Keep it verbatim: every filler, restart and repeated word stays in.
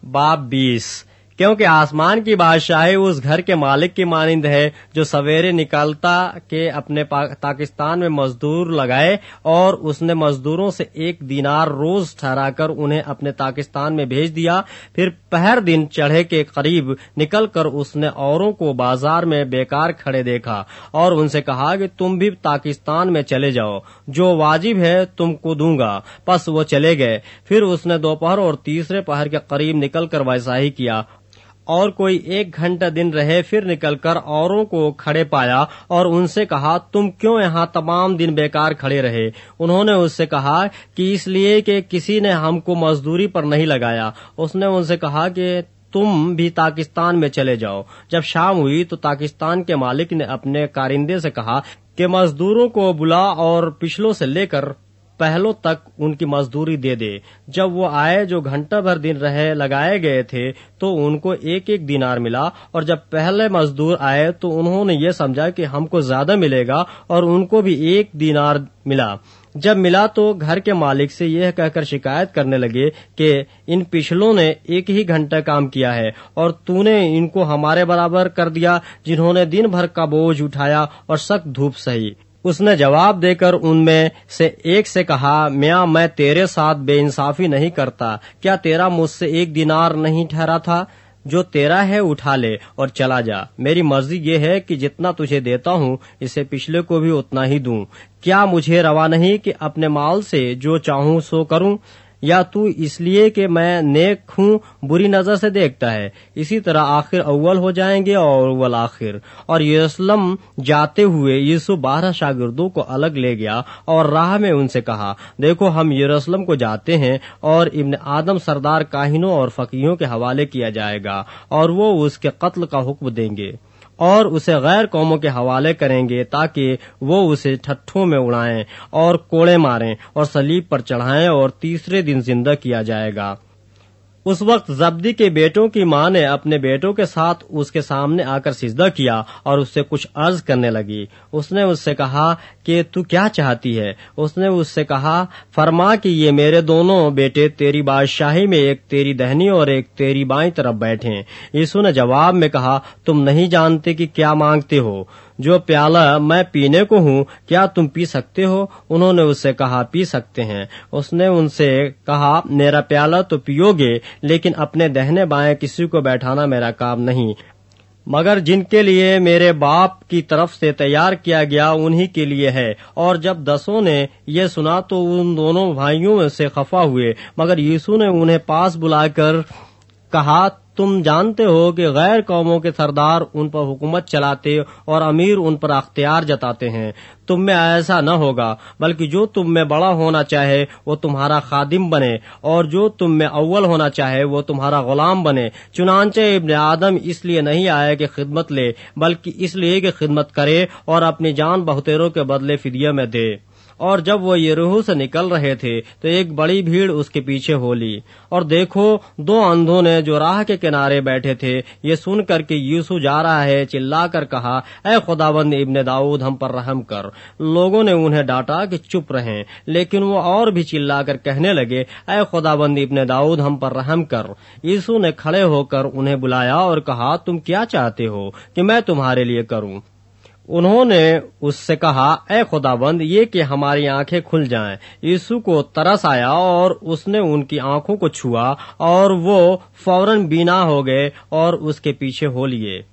باب بیس کیونکہ آسمان کی بادشاہی اس گھر کے مالک کی مانند ہے جو سویرے نکلتا کہ اپنے پاکستان میں مزدور لگائے اور اس نے مزدوروں سے ایک دینار روز ٹھہرا کر انہیں اپنے پاکستان میں بھیج دیا. پھر پہر دن چڑھے کے قریب نکل کر اس نے اوروں کو بازار میں بیکار کھڑے دیکھا اور ان سے کہا کہ تم بھی پاکستان میں چلے جاؤ، جو واجب ہے تم کو دوں گا. پس وہ چلے گئے. پھر اس نے دوپہر اور تیسرے پہر کے قریب نکل کر ویسا ہی کیا. اور کوئی ایک گھنٹہ دن رہے، پھر نکل کر اوروں کو کھڑے پایا اور ان سے کہا تم کیوں یہاں تمام دن بیکار کھڑے رہے؟ انہوں نے اس سے کہا کہ اس لیے کہ کسی نے ہم کو مزدوری پر نہیں لگایا. اس نے ان سے کہا کہ تم بھی پاکستان میں چلے جاؤ. جب شام ہوئی تو پاکستان کے مالک نے اپنے کارندے سے کہا کہ مزدوروں کو بلا اور پچھلوں سے لے کر پہلوں تک ان کی مزدوری دے دے. جب وہ آئے جو گھنٹہ بھر دن رہے لگائے گئے تھے تو ان کو ایک ایک دینار ملا، اور جب پہلے مزدور آئے تو انہوں نے یہ سمجھا کہ ہم کو زیادہ ملے گا اور ان کو بھی ایک دینار ملا. جب ملا تو گھر کے مالک سے یہ کہہ کر شکایت کرنے لگے کہ ان پچھلوں نے ایک ہی گھنٹہ کام کیا ہے اور تو نے ان کو ہمارے برابر کر دیا جنہوں نے دن بھر کا بوجھ اٹھایا اور سخت دھوپ سہی. اس نے جواب دے کر ان میں سے ایک سے کہا میاں میں تیرے ساتھ بے انصافی نہیں کرتا. کیا تیرا مجھ سے ایک دینار نہیں ٹھہرا تھا؟ جو تیرا ہے اٹھا لے اور چلا جا. میری مرضی یہ ہے کہ جتنا تجھے دیتا ہوں اسے پچھلے کو بھی اتنا ہی دوں. کیا مجھے روا نہیں کہ اپنے مال سے جو چاہوں سو کروں؟ یا تو اس لیے کہ میں نیک ہوں بری نظر سے دیکھتا ہے؟ اسی طرح آخر اول ہو جائیں گے اور اول آخر. اور یروشلم جاتے ہوئے یسوع بارہ شاگردوں کو الگ لے گیا اور راہ میں ان سے کہا دیکھو ہم یروشلم کو جاتے ہیں اور ابن آدم سردار کاہنوں اور فقیہوں کے حوالے کیا جائے گا اور وہ اس کے قتل کا حکم دیں گے اور اسے غیر قوموں کے حوالے کریں گے تاکہ وہ اسے ٹھٹھوں میں اڑائیں اور کوڑے ماریں اور صلیب پر چڑھائیں اور تیسرے دن زندہ کیا جائے گا. اس وقت زبدی کے بیٹوں کی ماں نے اپنے بیٹوں کے ساتھ اس کے سامنے آ کر سجدہ کیا اور اس سے کچھ عرض کرنے لگی. اس نے اس سے کہا کہ تو کیا چاہتی ہے؟ اس نے اس سے کہا فرما کہ یہ میرے دونوں بیٹے تیری بادشاہی میں ایک تیری دہنی اور ایک تیری بائیں طرف بیٹھیں. یسوع نے جواب میں کہا تم نہیں جانتے کہ کیا مانگتے ہو. جو پیالہ میں پینے کو ہوں کیا تم پی سکتے ہو؟ انہوں نے اس سے کہا پی سکتے ہیں. اس نے ان سے کہا میرا پیالہ تو پیو گے لیکن اپنے دہنے بائیں کسی کو بیٹھانا میرا کام نہیں، مگر جن کے لیے میرے باپ کی طرف سے تیار کیا گیا انہی کے لیے ہے. اور جب دسوں نے یہ سنا تو ان دونوں بھائیوں سے خفا ہوئے، مگر یسوع نے انہیں پاس بلا کر کہا تم جانتے ہو کہ غیر قوموں کے سردار ان پر حکومت چلاتے اور امیر ان پر اختیار جتاتے ہیں. تم میں ایسا نہ ہوگا، بلکہ جو تم میں بڑا ہونا چاہے وہ تمہارا خادم بنے اور جو تم میں اول ہونا چاہے وہ تمہارا غلام بنے. چنانچہ ابن آدم اس لیے نہیں آیا کہ خدمت لے بلکہ اس لیے کہ خدمت کرے اور اپنی جان بہتےروں کے بدلے فدیہ میں دے. اور جب وہ یریحو سے نکل رہے تھے تو ایک بڑی بھیڑ اس کے پیچھے ہو لی. اور دیکھو دو اندھوں نے جو راہ کے کنارے بیٹھے تھے یہ سن کر کہ یسوع جا رہا ہے چلا کر کہا اے خداوند ابن داؤد ہم پر رحم کر. لوگوں نے انہیں ڈانٹا کہ چپ رہیں، لیکن وہ اور بھی چلا کر کہنے لگے اے خداوند ابن داؤد ہم پر رحم کر. یسوع نے کھڑے ہو کر انہیں بلایا اور کہا تم کیا چاہتے ہو کہ میں تمہارے لیے کروں؟ انہوں نے اس سے کہا اے خداوند یہ کہ ہماری آنکھیں کھل جائیں. یسوع کو ترس آیا اور اس نے ان کی آنکھوں کو چھوا اور وہ فوراً بینا ہو گئے اور اس کے پیچھے ہو لیے.